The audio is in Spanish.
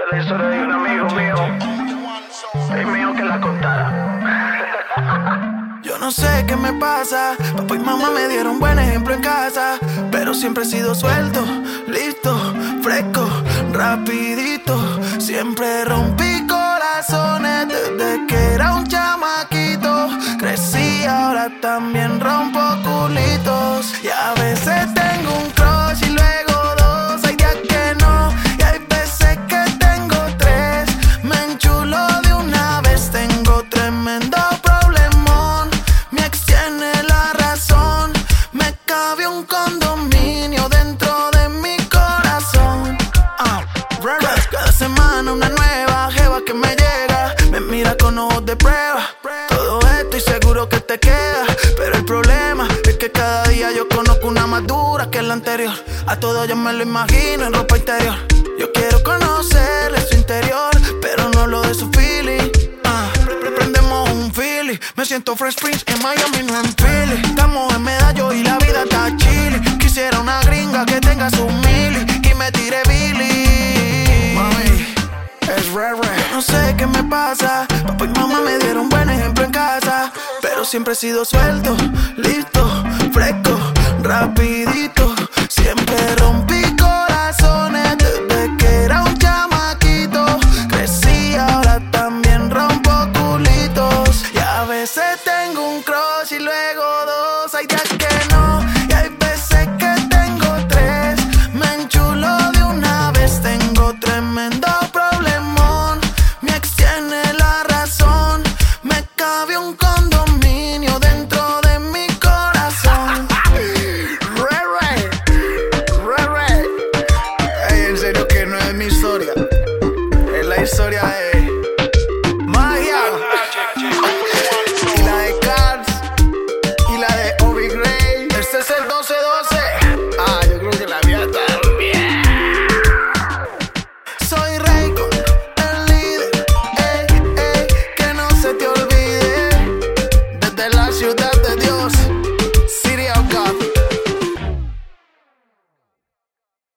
la historia de un amigo mío. Es mío que la contara. Yo no sé qué me pasa. Papá y mamá me dieron buen ejemplo en casa, pero siempre he sido suelto, listo, fresco, rapidito. Siempre rompí corazones desde que era un chamaquito. Crecí, ahora también rompo culitos. Y a veces tengo un crush y luego dos. Hay días que no y hay veces que tengo tres. Me enchulo de una vez, tengo tremendo problemón. Mi ex tiene la razón. Me cabe un condominio dentro de mi corazón. Cada semana una nueva jeva que me llega, me mira con ojos de prueba. Todo esto y seguro que te queda, pero el problema es que cada día yo conozco una más dura que la anterior. A todo yo me lo imagino en ropa interior. Yo quiero conocerle su interior, pero no lo de su feeling. Prendemos un Philly. Me siento Fresh Prince en Miami, no en Philly. Estamos en Medallo y la vida está chilly. Quisiera una gringa que tenga su mili y me tire Billy. Mami, es rare. No sé qué me pasa. Papá y mamá me dieron buen ejemplo en casa, pero siempre he sido suelto, listo, fresco, rapidito. Siempre rompí corazones desde que era un chamaquito. Crecí, ahora también rompo culitos. Y a veces tengo un crush y luego dos. Hay días que no y hay veces que tengo tres. Me enchulo de una vez, tengo tremendo problemón. Mi ex tiene la razón. Me cabe un condominio dentro de mi corazón. Ey, en serio que no es mi historia, es la historia